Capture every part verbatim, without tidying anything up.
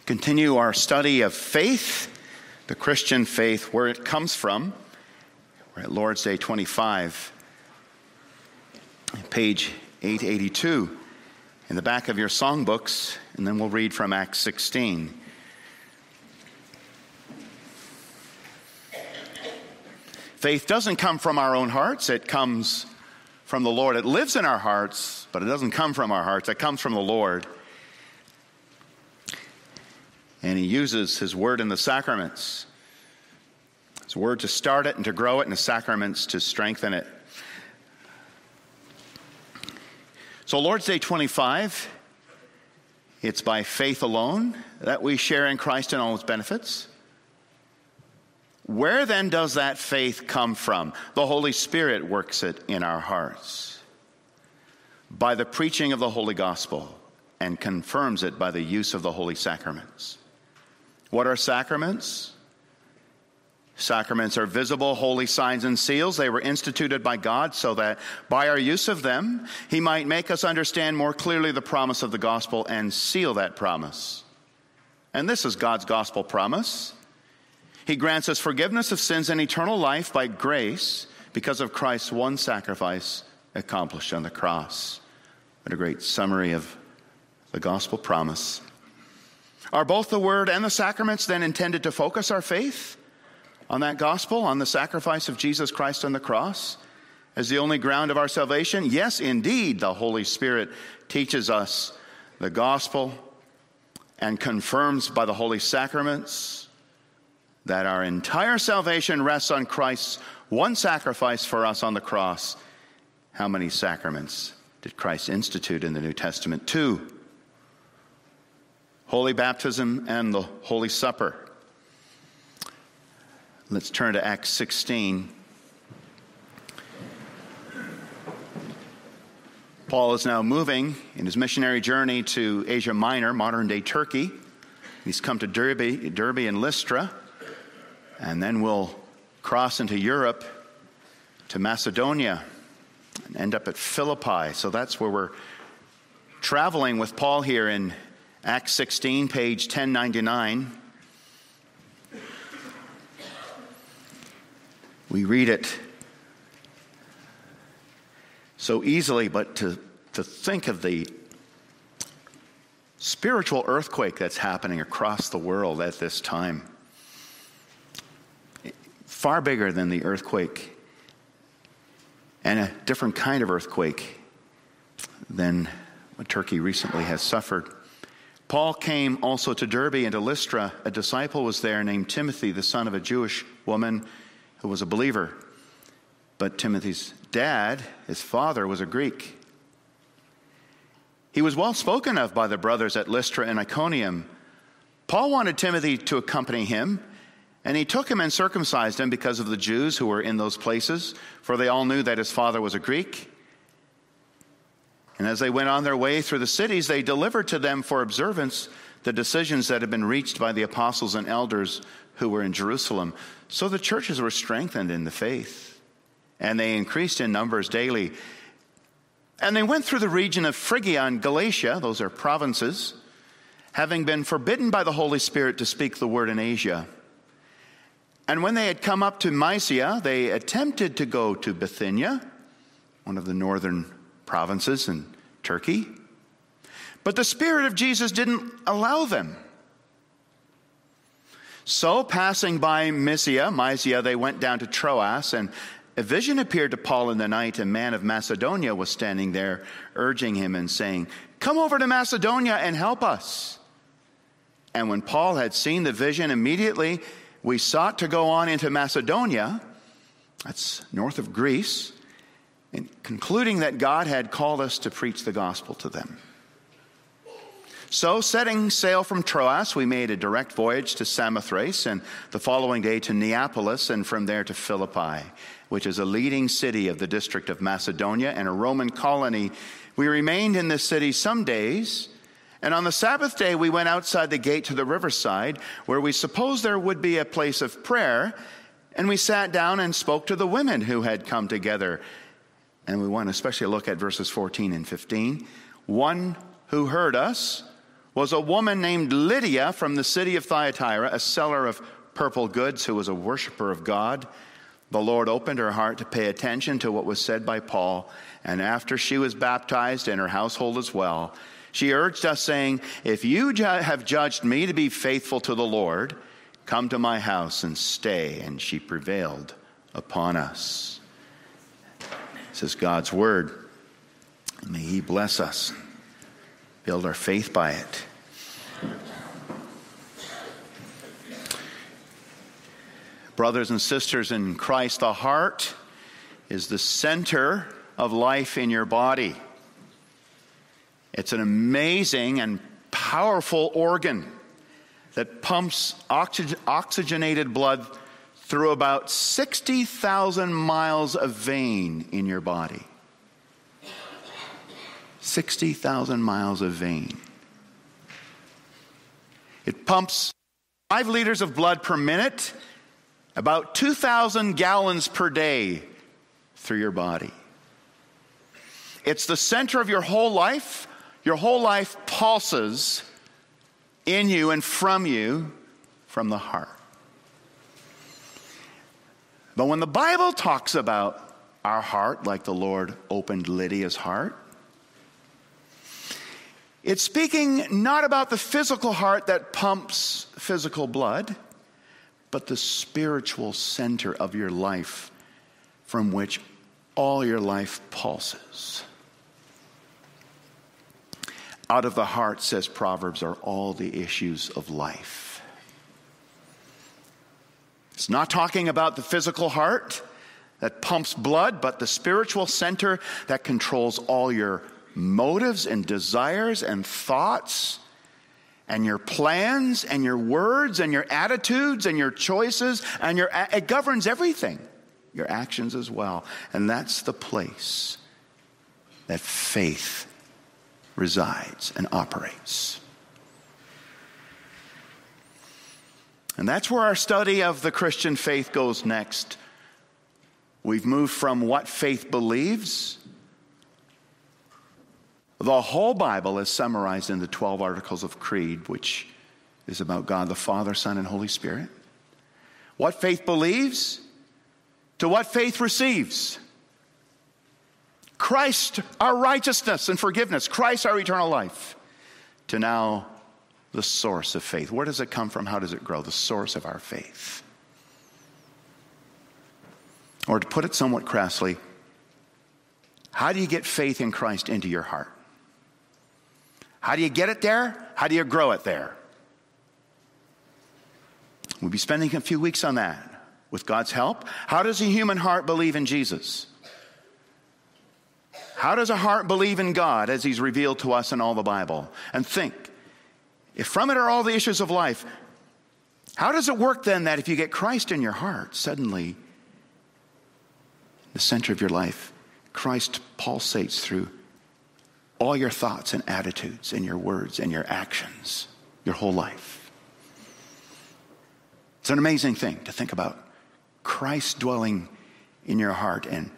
Continue our study of faith, the Christian faith, where it comes from. We're at Lord's Day twenty-five, page eight eighty-two, in the back of your songbooks, and then we'll read from Acts sixteen. Faith doesn't come from our own hearts, it comes from the Lord. It lives in our hearts, but it doesn't come from our hearts, it comes from the Lord. And he uses his word in the sacraments. His word to start it and to grow it, and the sacraments to strengthen it. So Lord's Day twenty-five, it's by faith alone that we share in Christ and all his benefits. Where then does that faith come from? The Holy Spirit works it in our hearts by the preaching of the Holy Gospel and confirms it by the use of the holy sacraments. What are sacraments? Sacraments are visible, holy signs and seals. They were instituted by God so that by our use of them, he might make us understand more clearly the promise of the gospel and seal that promise. And this is God's gospel promise. He grants us forgiveness of sins and eternal life by grace because of Christ's one sacrifice accomplished on the cross. What a great summary of the gospel promise. Are both the word and the sacraments then intended to focus our faith on that gospel, on the sacrifice of Jesus Christ on the cross as the only ground of our salvation? Yes, indeed, the Holy Spirit teaches us the gospel and confirms by the holy sacraments that our entire salvation rests on Christ's one sacrifice for us on the cross. How many sacraments did Christ institute in the New Testament? Two. Holy baptism and the Holy Supper. Let's turn to Acts sixteen. Paul is now moving in his missionary journey to Asia Minor, modern-day Turkey. He's come to Derbe, Derbe and Lystra, and then we'll cross into Europe to Macedonia and end up at Philippi. So that's where we're traveling with Paul here in Acts sixteen, page ten ninety-nine. We read it so easily, but to, to think of the spiritual earthquake that's happening across the world at this time. Far bigger than the earthquake, and a different kind of earthquake than what Turkey recently has suffered. Paul came also to Derbe and to Lystra. A disciple was there named Timothy, the son of a Jewish woman who was a believer. But Timothy's dad, his father, was a Greek. He was well spoken of by the brothers at Lystra and Iconium. Paul wanted Timothy to accompany him, and he took him and circumcised him because of the Jews who were in those places, for they all knew that his father was a Greek. And as they went on their way through the cities, they delivered to them for observance the decisions that had been reached by the apostles and elders who were in Jerusalem. So the churches were strengthened in the faith, and they increased in numbers daily. And they went through the region of Phrygia and Galatia, those are provinces, having been forbidden by the Holy Spirit to speak the word in Asia. And when they had come up to Mysia, they attempted to go to Bithynia, one of the northern provinces in Turkey. But the Spirit of Jesus didn't allow them. So passing by Mysia, Mysia, they went down to Troas, and a vision appeared to Paul in the night. A man of Macedonia was standing there, urging him and saying, "Come over to Macedonia and help us." And when Paul had seen the vision, immediately we sought to go on into Macedonia, that's north of Greece, and concluding that God had called us to preach the gospel to them. So, setting sail from Troas, we made a direct voyage to Samothrace, and the following day to Neapolis, and from there to Philippi, which is a leading city of the district of Macedonia and a Roman colony. We remained in this city some days, and on the Sabbath day we went outside the gate to the riverside, where we supposed there would be a place of prayer, and we sat down and spoke to the women who had come together. And we want to especially look at verses fourteen and fifteen. One who heard us was a woman named Lydia from the city of Thyatira, a seller of purple goods who was a worshiper of God. The Lord opened her heart to pay attention to what was said by Paul, and after she was baptized and her household as well, she urged us, saying, "If you ju- have judged me to be faithful to the Lord, come to my house and stay." And she prevailed upon us. This is God's word. May he bless us, build our faith by it. Brothers and sisters in Christ, the heart is the center of life in your body. It's an amazing and powerful organ that pumps oxygen, oxygenated blood through about sixty thousand miles of vein in your body. sixty thousand miles of vein. It pumps five liters of blood per minute, about two thousand gallons per day through your body. It's the center of your whole life. Your whole life pulses in you and from you from the heart. But when the Bible talks about our heart, like the Lord opened Lydia's heart, it's speaking not about the physical heart that pumps physical blood, but the spiritual center of your life from which all your life pulses. Out of the heart, says Proverbs, are all the issues of life. It's not talking about the physical heart that pumps blood, but the spiritual center that controls all your motives and desires and thoughts and your plans and your words and your attitudes and your choices, and your it governs everything, your actions as well. And that's the place that faith resides and operates. And that's where our study of the Christian faith goes next. We've moved from what faith believes. The whole Bible is summarized in the twelve Articles of Creed, which is about God the Father, Son, and Holy Spirit. What faith believes to what faith receives. Christ, our righteousness and forgiveness. Christ, our eternal life. To now, the source of faith. Where does it come from? How does it grow? The source of our faith. Or to put it somewhat crassly, how do you get faith in Christ into your heart? How do you get it there? How do you grow it there? We'll be spending a few weeks on that with God's help. How does a human heart believe in Jesus? How does a heart believe in God as he's revealed to us in all the Bible? And think, if from it are all the issues of life, how does it work then that if you get Christ in your heart, suddenly the center of your life, Christ pulsates through all your thoughts and attitudes and your words and your actions, your whole life? It's an amazing thing to think about Christ dwelling in your heart, and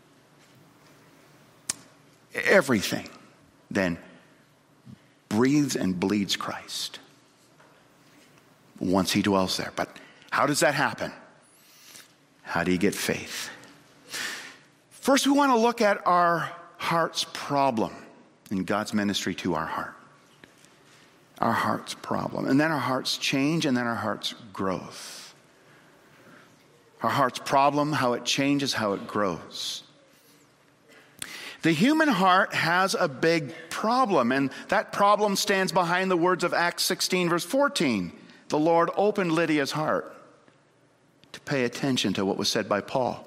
everything then breathes and bleeds Christ once he dwells there. But how does that happen? How do you get faith? First, we want to look at our heart's problem in God's ministry to our heart. Our heart's problem. And then our heart's change, and then our heart's growth. Our heart's problem, how it changes, how it grows. The human heart has a big problem, and that problem stands behind the words of Acts sixteen, verse fourteen. The Lord opened Lydia's heart to pay attention to what was said by Paul.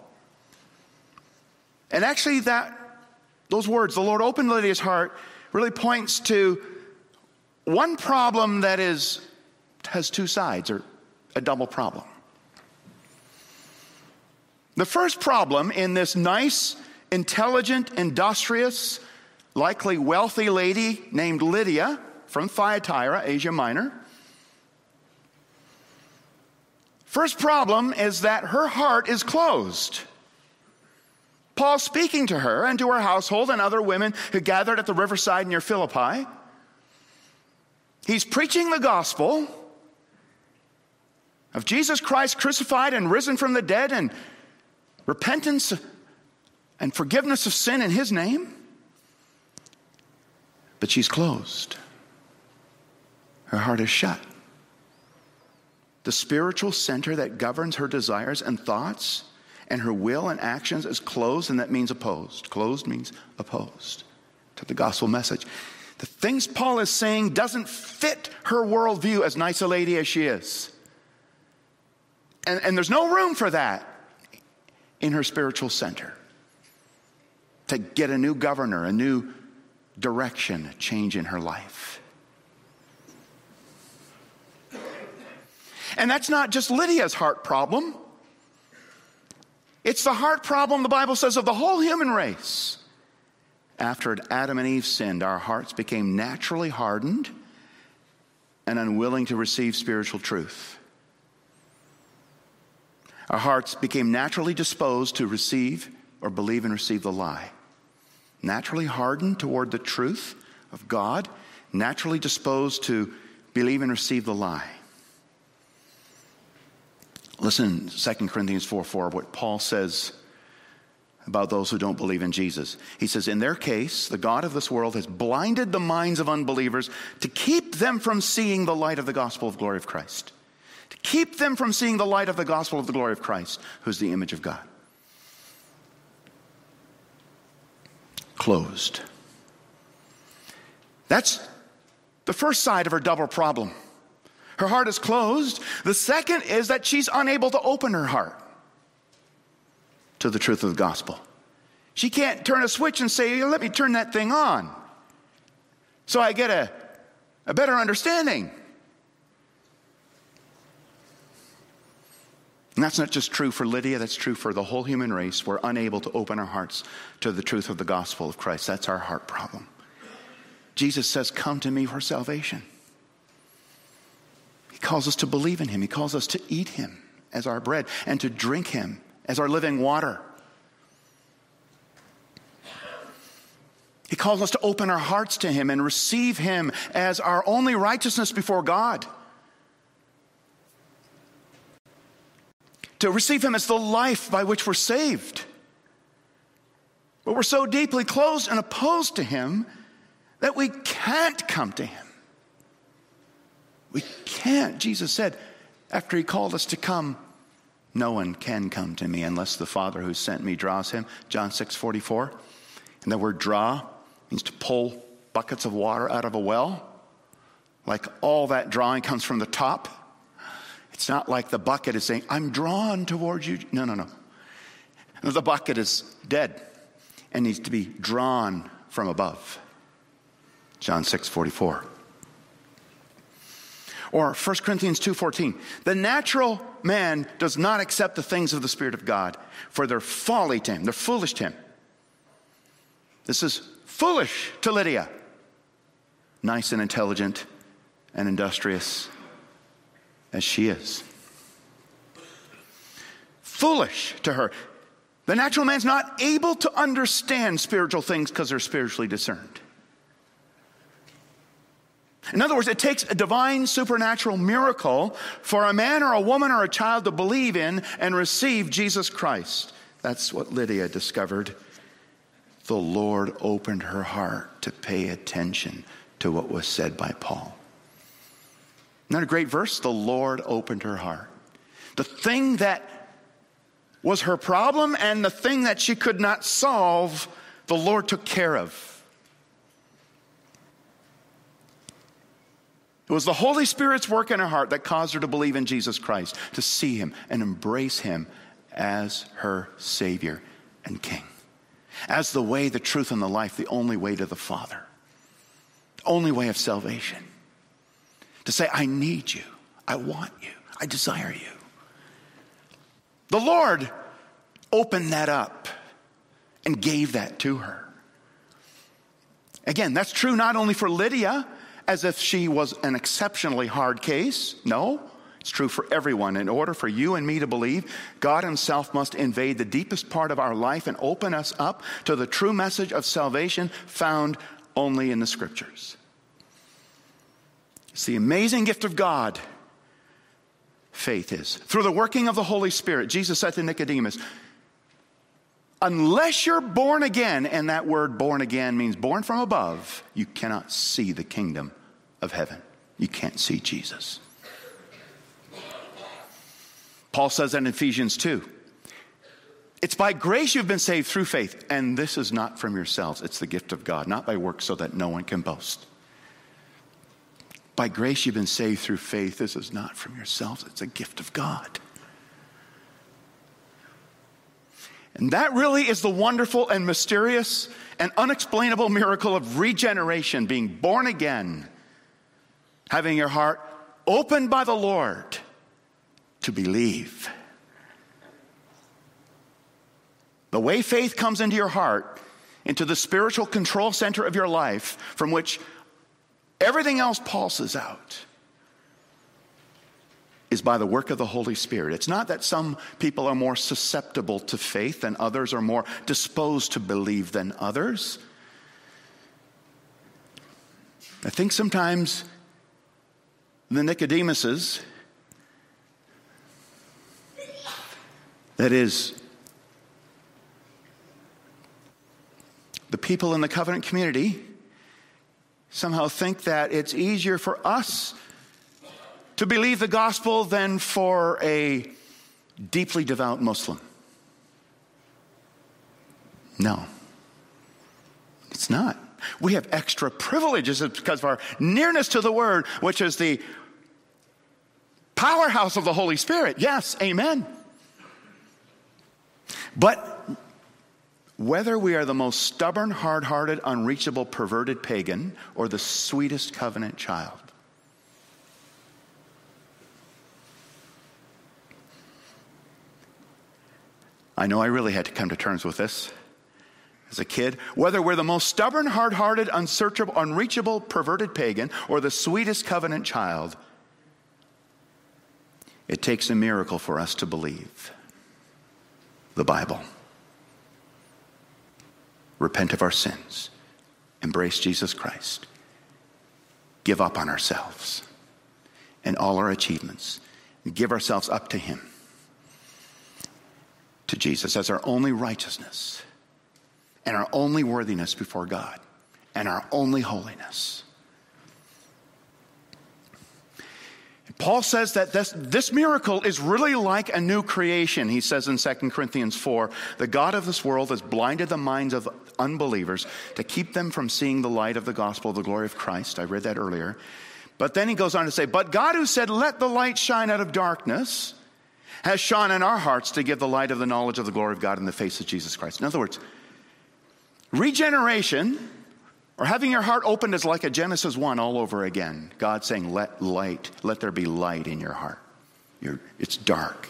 And actually that those words, the Lord opened Lydia's heart, really points to one problem that is has two sides, or a double problem. The first problem in this nice, intelligent, industrious, likely wealthy lady named Lydia from Thyatira, Asia Minor. First problem is that her heart is closed. Paul speaking to her and to her household and other women who gathered at the riverside near Philippi. He's preaching the gospel of Jesus Christ crucified and risen from the dead, and repentance and forgiveness of sin in his name. But she's closed. Her heart is shut. The spiritual center that governs her desires and thoughts and her will and actions is closed, and that means opposed. Closed means opposed to the gospel message. The things Paul is saying doesn't fit her worldview, as nice a lady as she is. And, and there's no room for that in her spiritual center. To get a new governor, a new direction, a change in her life. And that's not just Lydia's heart problem. It's the heart problem, the Bible says, of the whole human race. After Adam and Eve sinned, our hearts became naturally hardened and unwilling to receive spiritual truth. Our hearts became naturally disposed to receive or believe and receive the lie. Naturally hardened toward the truth of God, naturally disposed to believe and receive the lie. Listen, Second Corinthians four four, what Paul says about those who don't believe in Jesus. He says, in their case, the God of this world has blinded the minds of unbelievers to keep them from seeing the light of the gospel of glory of Christ. To keep them from seeing the light of the gospel of the glory of Christ, who's the image of God. Closed. That's the first side of her double problem. Her heart is closed. The second is that she's unable to open her heart to the truth of the gospel. She can't turn a switch and say, let me turn that thing on so I get a, a better understanding. And that's not just true for Lydia, that's true for the whole human race. We're unable to open our hearts to the truth of the gospel of Christ. That's our heart problem. Jesus says, come to me for salvation. He calls us to believe in him. He calls us to eat him as our bread and to drink him as our living water. He calls us to open our hearts to him and receive him as our only righteousness before God. To receive him as the life by which we're saved. But we're so deeply closed and opposed to him that we can't come to him. We can't. Jesus said, after he called us to come, no one can come to me unless the Father who sent me draws him. John six forty-four. And the word draw means to pull buckets of water out of a well. Like all that drawing comes from the top. It's not like the bucket is saying, I'm drawn towards you. No, no, no. The bucket is dead and needs to be drawn from above. John six forty-four. Or First Corinthians two fourteen. The natural man does not accept the things of the Spirit of God, for they're folly to him. They're foolish to him. This is foolish to Lydia. Nice and intelligent and industrious as she is. Foolish to her. The natural man's not able to understand spiritual things because they're spiritually discerned. In other words, it takes a divine supernatural miracle for a man or a woman or a child to believe in and receive Jesus Christ. That's what Lydia discovered. The Lord opened her heart to pay attention to what was said by Paul. Isn't that a great verse? The Lord opened her heart. The thing that was her problem and the thing that she could not solve, the Lord took care of. It was the Holy Spirit's work in her heart that caused her to believe in Jesus Christ, to see him and embrace him as her Savior and King. As the way, the truth, and the life, the only way to the Father. The only way of salvation. To say, I need you. I want you. I desire you. The Lord opened that up and gave that to her. Again, that's true not only for Lydia, as if she was an exceptionally hard case. No, it's true for everyone. In order for you and me to believe, God himself must invade the deepest part of our life and open us up to the true message of salvation found only in the Scriptures. It's the amazing gift of God. Faith is. Through the working of the Holy Spirit, Jesus said to Nicodemus, unless you're born again, and that word born again means born from above, you cannot see the kingdom of heaven. You can't see Jesus. Paul says that in Ephesians two. It's by grace you've been saved through faith, and this is not from yourselves. It's the gift of God, not by works so that no one can boast. By grace you've been saved through faith. This is not from yourselves. It's a gift of God. And that really is the wonderful and mysterious and unexplainable miracle of regeneration, being born again, having your heart opened by the Lord to believe. The way faith comes into your heart, into the spiritual control center of your life, from which everything else pulses out, is by the work of the Holy Spirit. It's not that some people are more susceptible to faith than others, are more disposed to believe than others. I think sometimes the Nicodemuses, that is, the people in the covenant community, somehow think that it's easier for us to believe the gospel than for a deeply devout Muslim. No, it's not. We have extra privileges because of our nearness to the Word, which is the powerhouse of the Holy Spirit. Yes, amen. But whether we are the most stubborn, hard-hearted, unreachable, perverted pagan, or the sweetest covenant child, I know I really had to come to terms with this as a kid. Whether we're the most stubborn, hard-hearted, unsearchable, unreachable, perverted pagan, or the sweetest covenant child, it takes a miracle for us to believe the Bible. Repent of our sins, embrace Jesus Christ, give up on ourselves and all our achievements, and give ourselves up to Him, to Jesus as our only righteousness and our only worthiness before God and our only holiness. Paul says that this, this miracle is really like a new creation. He says in Second Corinthians four, the God of this world has blinded the minds of unbelievers to keep them from seeing the light of the gospel of the glory of Christ. I read that earlier. But then he goes on to say, but God who said, let the light shine out of darkness, has shone in our hearts to give the light of the knowledge of the glory of God in the face of Jesus Christ. In other words, regeneration, or having your heart opened, is like a Genesis one all over again. God saying, let light, let there be light in your heart. You're, it's dark.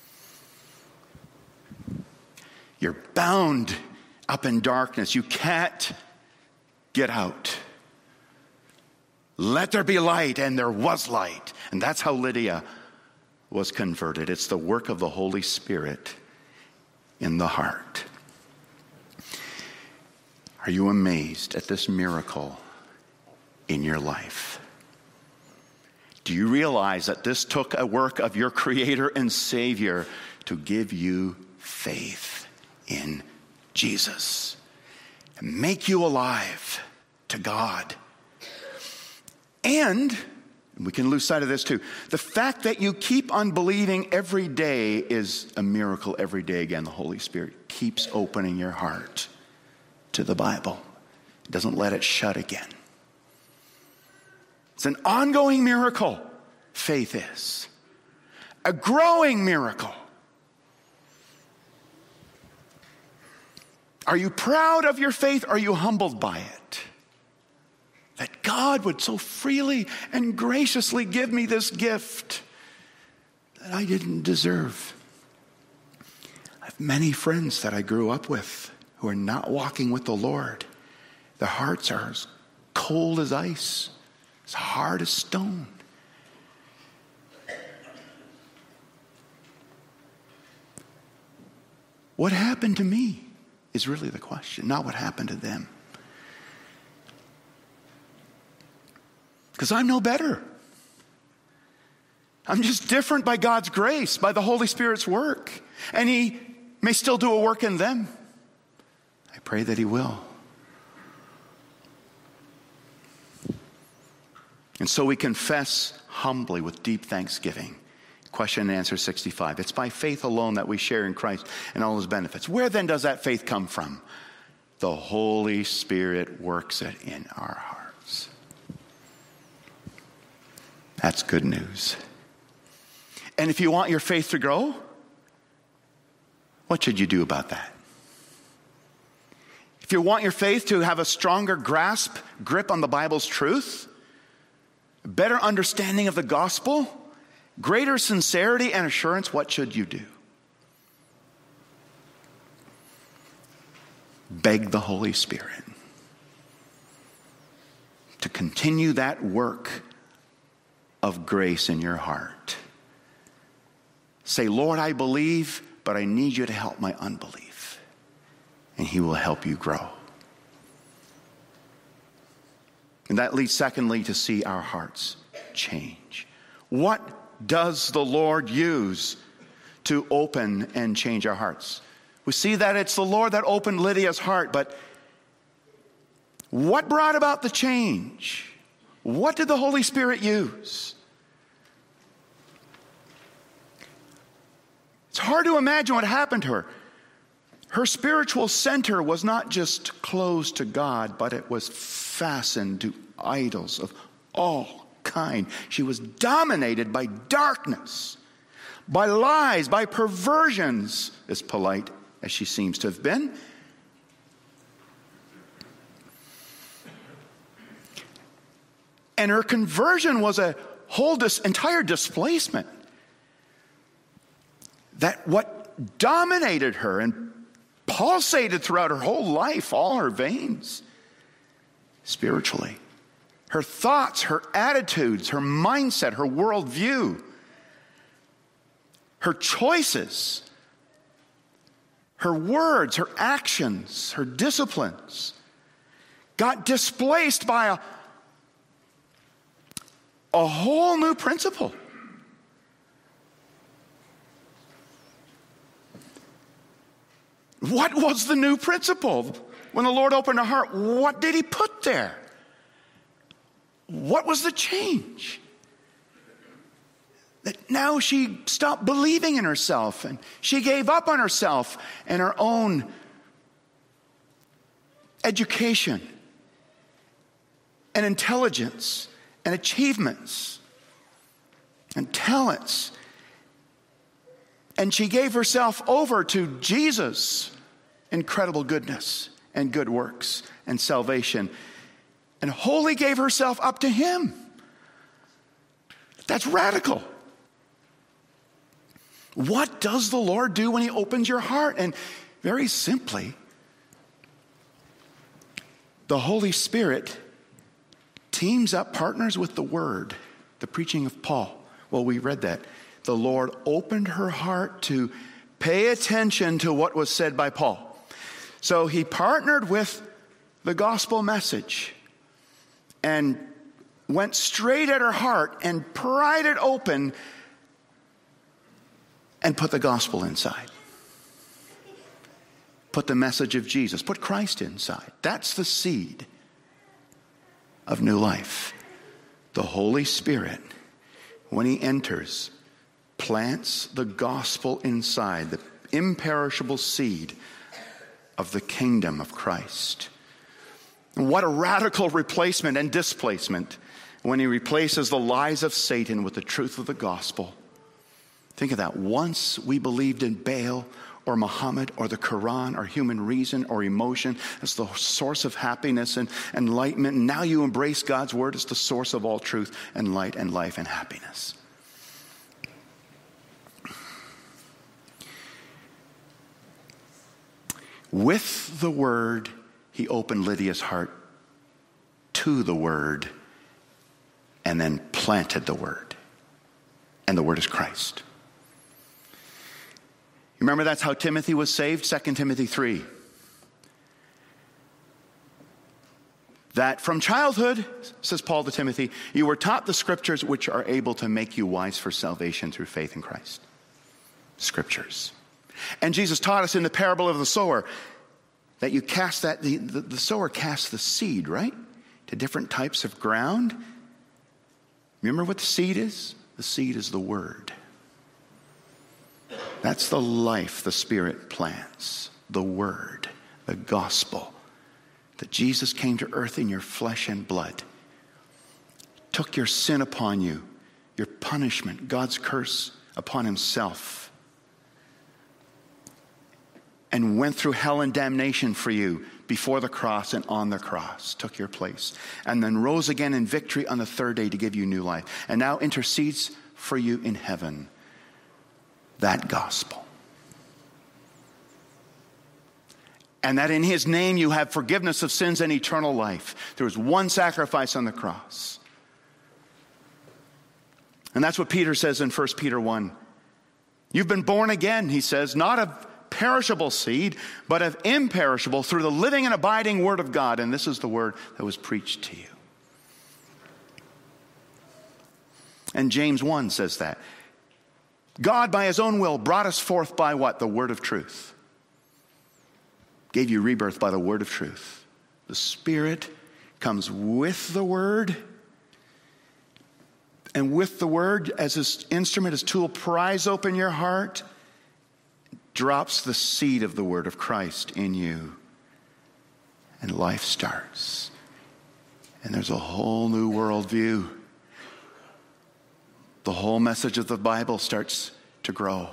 You're bound up in darkness. You can't get out. Let there be light, and there was light. And that's how Lydia was converted. It's the work of the Holy Spirit in the heart. Are you amazed at this miracle in your life? Do you realize that this took a work of your Creator and Savior to give you faith in Jesus and make you alive to God? And we can lose sight of this too. The fact that you keep on believing every day is a miracle every day. Again, the Holy Spirit keeps opening your heart to the Bible. It doesn't let it shut again. It's an ongoing miracle. Faith is a growing miracle. Are you proud of your faith? Or are you humbled by it? That God would so freely and graciously give me this gift that I didn't deserve. I have many friends that I grew up with who are not walking with the Lord. Their hearts are as cold as ice, as hard as stone. What happened to me is really the question, not what happened to them. Because I'm no better. I'm just different by God's grace, by the Holy Spirit's work. And he may still do a work in them. I pray that he will. And so we confess humbly with deep thanksgiving. Question and answer sixty-five. It's by faith alone that we share in Christ and all his benefits. Where then does that faith come from? The Holy Spirit works it in our hearts. That's good news. And if you want your faith to grow, what should you do about that? If you want your faith to have a stronger grasp, grip on the Bible's truth, a better understanding of the gospel, greater sincerity and assurance, what should you do? Beg the Holy Spirit to continue that work of grace in your heart. Say, Lord, I believe, but I need you to help my unbelief. And he will help you grow. And that leads, secondly, to see our hearts change. What does the Lord use to open and change our hearts? We see that it's the Lord that opened Lydia's heart, but what brought about the change? What did the Holy Spirit use? It's hard to imagine what happened to her. Her spiritual center was not just closed to God, but it was fastened to idols of all kind. She was dominated by darkness, by lies, by perversions, as polite as she seems to have been. And her conversion was a whole dis- entire displacement. That what dominated her and pulsated throughout her whole life, all her veins, spiritually. Her thoughts, her attitudes, her mindset, her worldview, her choices, her words, her actions, her disciplines got displaced by a, a whole new principle. What was the new principle? When the Lord opened her heart, what did he put there? What was the change? That now she stopped believing in herself and she gave up on herself and her own education and intelligence and achievements and talents. And she gave herself over to Jesus' incredible goodness and good works and salvation, and wholly gave herself up to him. That's radical. What does the Lord do when he opens your heart? And very simply, the Holy Spirit teams up, partners with the Word, the preaching of Paul. Well, we read that. The Lord opened her heart to pay attention to what was said by Paul. So he partnered with the gospel message and went straight at her heart and pried it open and put the gospel inside. Put the message of Jesus, put Christ inside. That's the seed of new life. The Holy Spirit, when he enters, plants the gospel inside, the imperishable seed of the kingdom of Christ. And what a radical replacement and displacement when he replaces the lies of Satan with the truth of the gospel. Think of that. Once we believed in Baal or Muhammad or the Quran or human reason or emotion as the source of happiness and enlightenment. And now you embrace God's word as the source of all truth and light and life and happiness. With the word, he opened Lydia's heart to the word and then planted the word. And the word is Christ. You remember that's how Timothy was saved? Second Timothy three. that from childhood, says Paul to Timothy, you were taught the scriptures which are able to make you wise for salvation through faith in Christ. Scriptures. And Jesus taught us in the parable of the sower that you cast that, the, the, the sower casts the seed, right? To different types of ground. Remember what the seed is? The seed is the word. That's the life the Spirit plants. The word, the gospel. That Jesus came to earth in your flesh and blood. Took your sin upon you, your punishment, God's curse upon himself. And went through hell and damnation for you before the cross and on the cross. Took your place. And then rose again in victory on the third day to give you new life. And now intercedes for you in heaven. That gospel. And that in his name you have forgiveness of sins and eternal life. There was one sacrifice on the cross. And that's what Peter says in First Peter one. You've been born again, he says, not of perishable seed, but of imperishable through the living and abiding word of God. And this is the word that was preached to you. And James one says that. God, by his own will, brought us forth by what? The word of truth. Gave you rebirth by the word of truth. The Spirit comes with the word. And with the word, as his instrument, his tool, pries open your heart, drops the seed of the word of Christ in you. And life starts. And there's a whole new worldview. The whole message of the Bible starts to grow.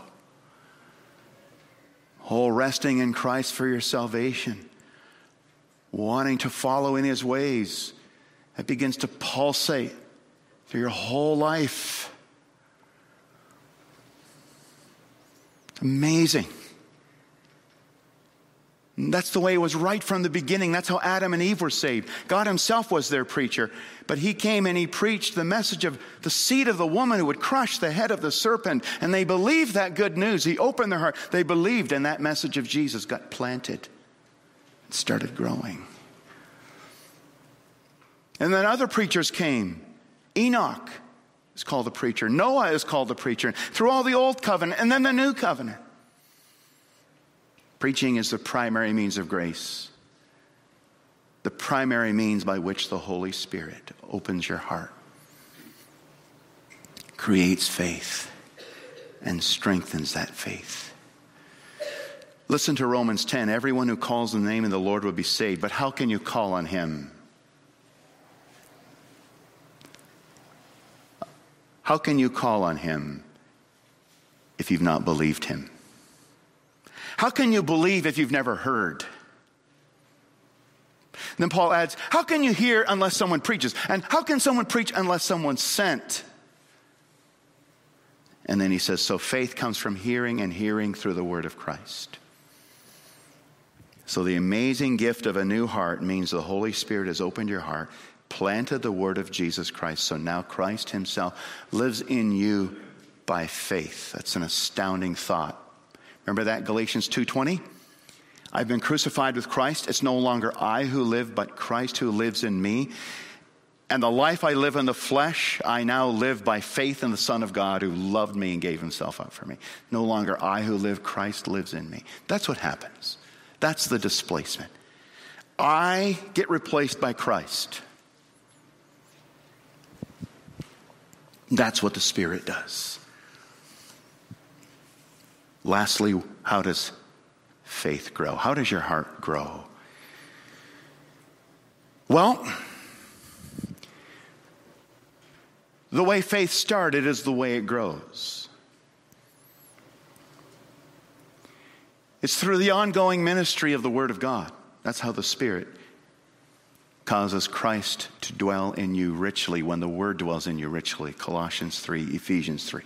Whole resting in Christ for your salvation. Wanting to follow in his ways. That begins to pulsate through your whole life. It's amazing. And that's the way it was right from the beginning. That's how Adam and Eve were saved. God himself was their preacher. But he came and he preached the message of the seed of the woman who would crush the head of the serpent. And they believed that good news. He opened their heart. They believed, and that message of Jesus got planted. It started growing. And then other preachers came. Enoch is called a preacher. Noah is called a preacher. Through all the old covenant and then the new covenant. Preaching is the primary means of grace. The primary means by which the Holy Spirit opens your heart, creates faith, and strengthens that faith. Listen to Romans ten. Everyone who calls on the name of the Lord will be saved. But how can you call on him? How can you call on him if you've not believed him? How can you believe if you've never heard? Then Paul adds, how can you hear unless someone preaches? And how can someone preach unless someone's sent? And then he says, so faith comes from hearing, and hearing through the word of Christ. So the amazing gift of a new heart means the Holy Spirit has opened your heart, planted the word of Jesus Christ. So now Christ himself lives in you by faith. That's an astounding thought. Remember that, Galatians two twenty? I've been crucified with Christ. It's no longer I who live, but Christ who lives in me. And the life I live in the flesh, I now live by faith in the Son of God who loved me and gave himself up for me. No longer I who live, Christ lives in me. That's what happens. That's the displacement. I get replaced by Christ. That's what the Spirit does. Lastly, how does faith grow? How does your heart grow? Well, the way faith started is the way it grows. It's through the ongoing ministry of the Word of God. That's how the Spirit causes Christ to dwell in you richly when the Word dwells in you richly. Colossians three, Ephesians three.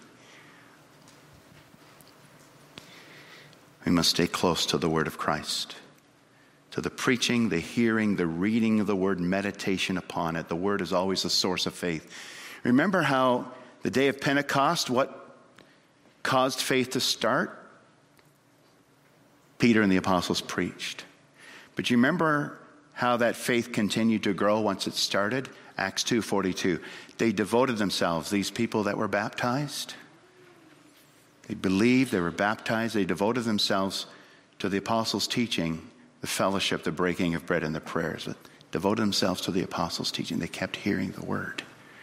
We must stay close to the word of Christ, to the preaching, the hearing, the reading of the word, meditation upon it. The word is always the source of faith. Remember how the day of Pentecost, what caused faith to start? Peter and the apostles preached. But you remember how that faith continued to grow once it started. Acts two forty-two. They devoted themselves, these people that were baptized. They believed, they were baptized, they devoted themselves to the apostles' teaching, the fellowship, the breaking of bread, and the prayers. They devoted themselves to the apostles' teaching. They kept hearing the word.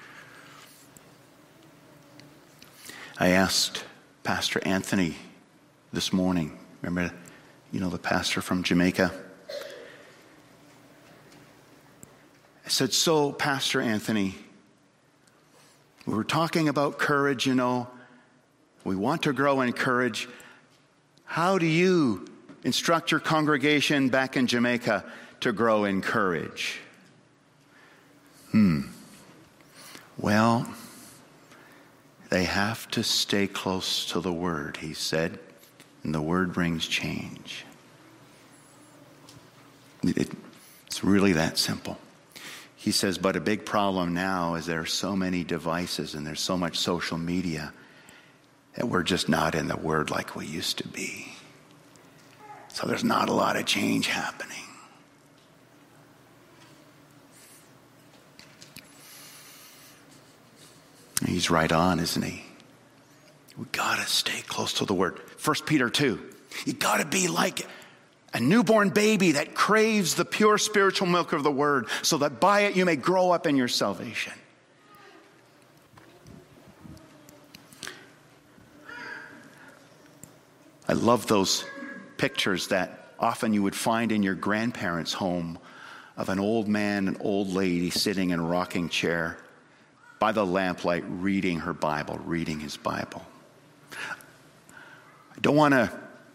I asked Pastor Anthony this morning, remember, you know, the pastor from Jamaica? I said, so, Pastor Anthony, we were talking about courage, you know. We want to grow in courage. How do you instruct your congregation back in Jamaica to grow in courage? Hmm. Well, they have to stay close to the Word, he said, and the Word brings change. It, it's really that simple. He says, but a big problem now is there are so many devices and there's so much social media that we're just not in the Word like we used to be. So there's not a lot of change happening. He's right on, isn't he? We got to stay close to the Word. First Peter two, you got to be like a newborn baby that craves the pure spiritual milk of the Word, so that by it you may grow up in your salvation. I love those pictures that often you would find in your grandparents' home of an old man, an old lady sitting in a rocking chair by the lamplight reading her Bible, reading his Bible. I don't want to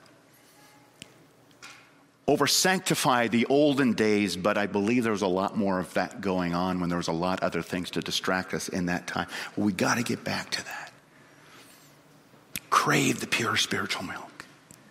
over-sanctify the olden days, but I believe there was a lot more of that going on when there was a lot other things to distract us in that time. Well, we got to get back to that. Crave the pure spiritual milk,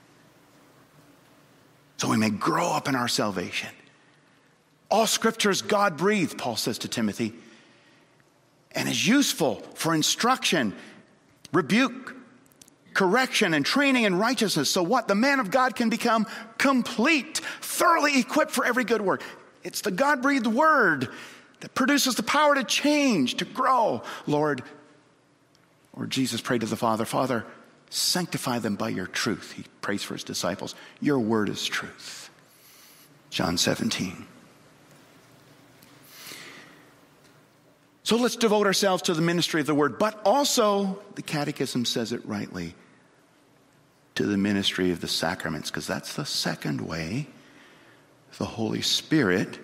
so we may grow up in our salvation. All Scripture is God-breathed, Paul says to Timothy, and is useful for instruction, rebuke, correction, and training in righteousness. So what? The man of God can become complete, thoroughly equipped for every good work. It's the God-breathed word that produces the power to change, to grow. Lord, or Jesus prayed to the Father, Father, sanctify them by your truth. He prays for his disciples. Your word is truth. John seventeen. So let's devote ourselves to the ministry of the word, but also, the Catechism says it rightly, to the ministry of the sacraments, because that's the second way the Holy Spirit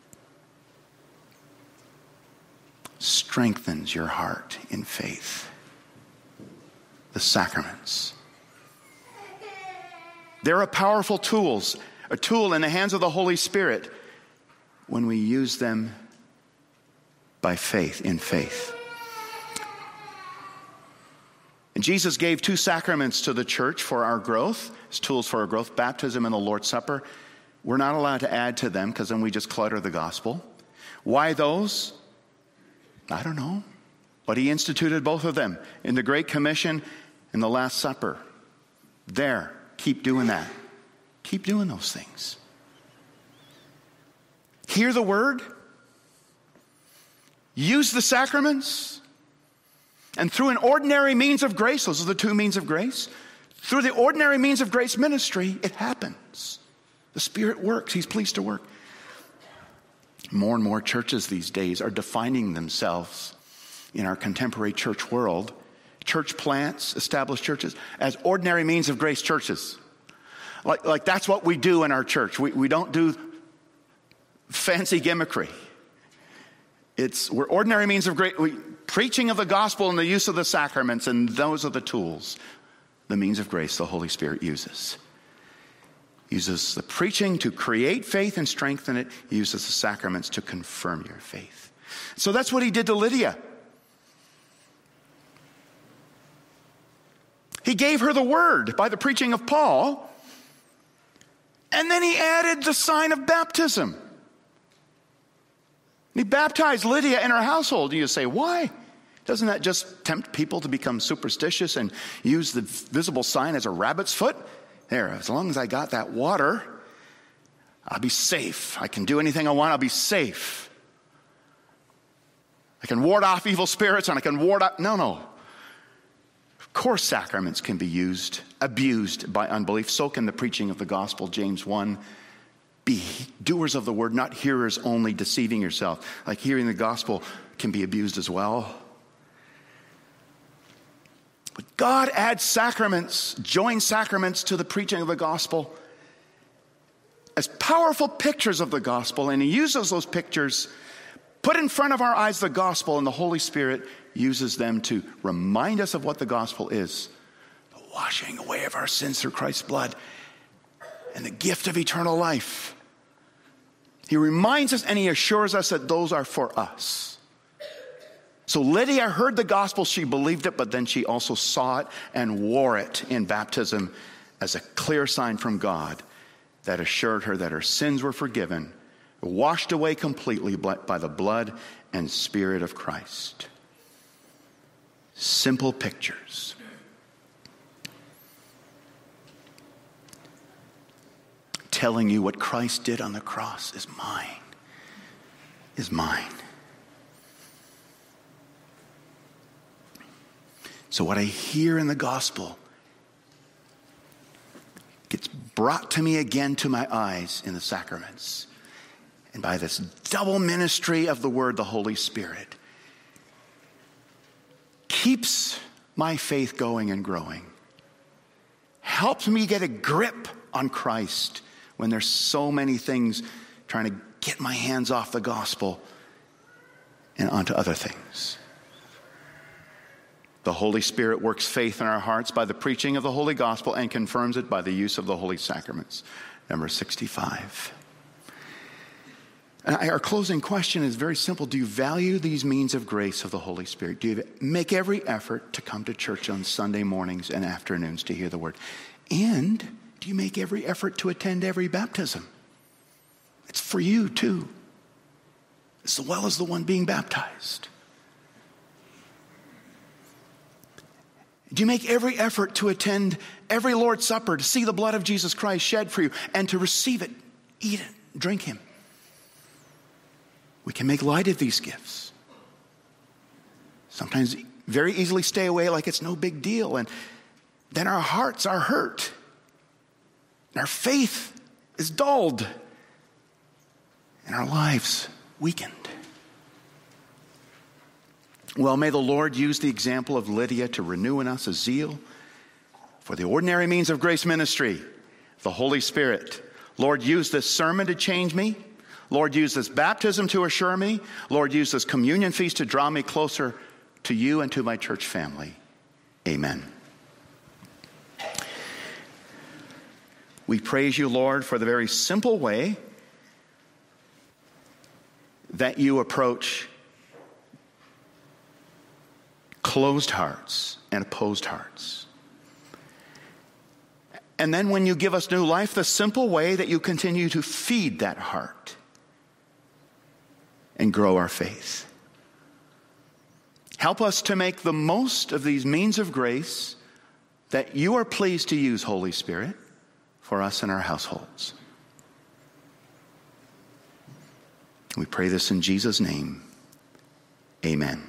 strengthens your heart in faith. The sacraments. They're a powerful tools, a tool in the hands of the Holy Spirit when we use them by faith, in faith. And Jesus gave two sacraments to the church for our growth, as tools for our growth, baptism and the Lord's Supper. We're not allowed to add to them because then we just clutter the gospel. Why those? I don't know. But he instituted both of them in the Great Commission and the Last Supper. There, keep doing that. Keep doing those things. Hear the word. Use the sacraments, and through an ordinary means of grace, those are the two means of grace, through the ordinary means of grace ministry, it happens. The Spirit works. He's pleased to work. More and more churches these days are defining themselves in our contemporary church world, church plants, established churches, as ordinary means of grace churches. Like, like that's what we do in our church. We, we don't do fancy gimmickry. It's, we're ordinary means of great, we, preaching of the gospel and the use of the sacraments, and those are the tools, the means of grace the Holy Spirit uses. Uses the preaching to create faith and strengthen it. He uses the sacraments to confirm your faith. So that's what he did to Lydia. He gave her the word by the preaching of Paul, and then he added the sign of baptism. He baptized Lydia in her household. You say, why? Doesn't that just tempt people to become superstitious and use the visible sign as a rabbit's foot? There, as long as I got that water, I'll be safe. I can do anything I want. I'll be safe. I can ward off evil spirits and I can ward off. No, no. Of course, sacraments can be used, abused by unbelief. So can the preaching of the gospel, James one. Be doers of the word, not hearers only, deceiving yourself. Like hearing the gospel can be abused as well. But God adds sacraments, joins sacraments to the preaching of the gospel as powerful pictures of the gospel, and he uses those pictures, put in front of our eyes the gospel, and the Holy Spirit uses them to remind us of what the gospel is. The washing away of our sins through Christ's blood and the gift of eternal life. He reminds us and he assures us that those are for us. So Lydia heard the gospel, she believed it, but then she also saw it and wore it in baptism as a clear sign from God that assured her that her sins were forgiven, washed away completely by the blood and Spirit of Christ. Simple pictures. Telling you what Christ did on the cross is mine, is mine. So what I hear in the gospel gets brought to me again to my eyes in the sacraments. And by this double ministry of the word, the Holy Spirit keeps my faith going and growing. Helps me get a grip on Christ when there's so many things trying to get my hands off the gospel and onto other things. The Holy Spirit works faith in our hearts by the preaching of the Holy Gospel and confirms it by the use of the Holy Sacraments. Number sixty-five. And our closing question is very simple. Do you value these means of grace of the Holy Spirit? Do you make every effort to come to church on Sunday mornings and afternoons to hear the word? And do you make every effort to attend every baptism? It's for you too, as well as the one being baptized. Do you make every effort to attend every Lord's Supper, to see the blood of Jesus Christ shed for you, and to receive it, eat it, drink him? We can make light of these gifts. Sometimes very easily stay away like it's no big deal, and then our hearts are hurt. And our faith is dulled. And our lives weakened. Well, may the Lord use the example of Lydia to renew in us a zeal for the ordinary means of grace ministry, the Holy Spirit. Lord, use this sermon to change me. Lord, use this baptism to assure me. Lord, use this communion feast to draw me closer to you and to my church family. Amen. We praise you, Lord, for the very simple way that you approach closed hearts and opposed hearts. And then when you give us new life, the simple way that you continue to feed that heart and grow our faith. Help us to make the most of these means of grace that you are pleased to use, Holy Spirit, for us and our households. We pray this in Jesus' name. Amen.